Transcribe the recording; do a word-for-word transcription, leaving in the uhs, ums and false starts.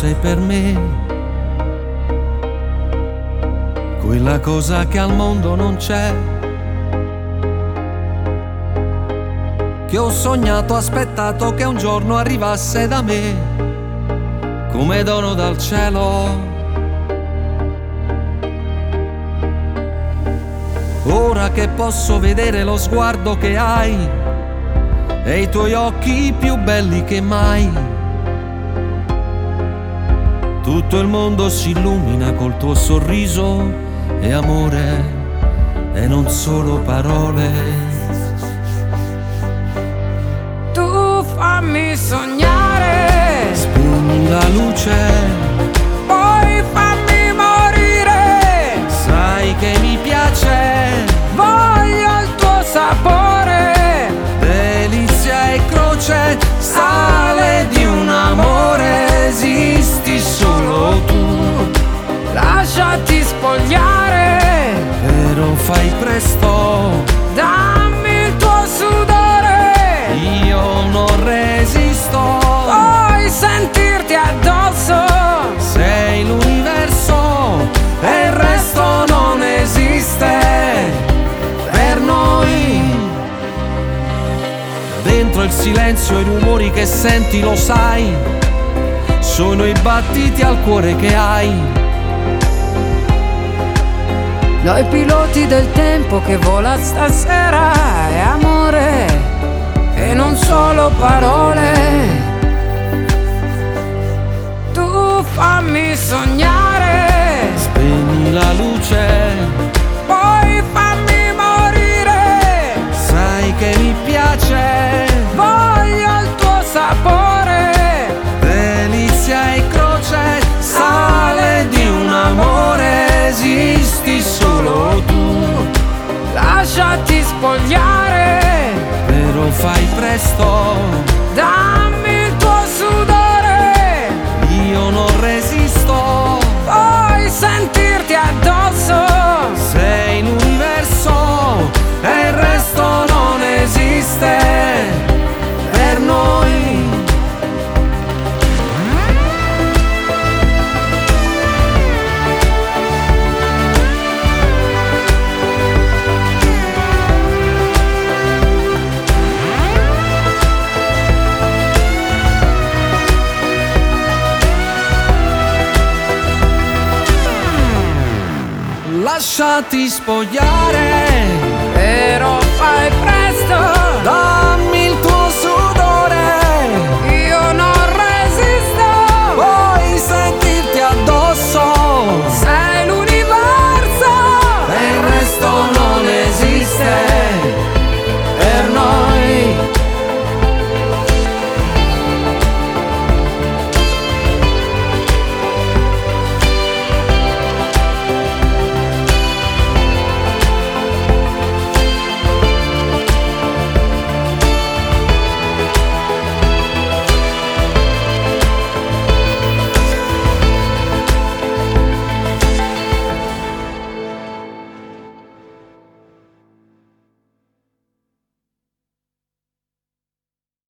sei per me quella cosa che al mondo non c'è, che ho sognato, aspettato che un giorno arrivasse da me come dono dal cielo. Ora che posso vedere lo sguardo che hai e i tuoi occhi più belli che mai, tutto il mondo si illumina col tuo sorriso e amore, e non solo parole. Tu fammi sognare, Spegni la luce, poi fammi morire. sai che mi piace, Voglio il tuo sapore, delizia e croce, sale di un amore, esisti solo tu. lasciati spogliare, Però fai presto, dammi il tuo sudore. io non resisto. Vuoi sentirti addosso, Sei l'universo e il resto non esiste per noi. Dentro il silenzio i rumori che senti, lo sai, sono i battiti al cuore che hai. noi piloti del tempo che vola stasera, è amore e non solo parole. Tu fammi sognare, Spegni la luce, poi fammi morire. sai che mi piace, Voglio il tuo sapore, delizia e croce, sale di un amore, esisti solo tu. lasciati spogliare, Però fai presto, dammi il tuo sudore. io non resisto. Vuoi sentirti addosso, Sei l'universo e il resto non esiste per noi. Lasciati spogliare,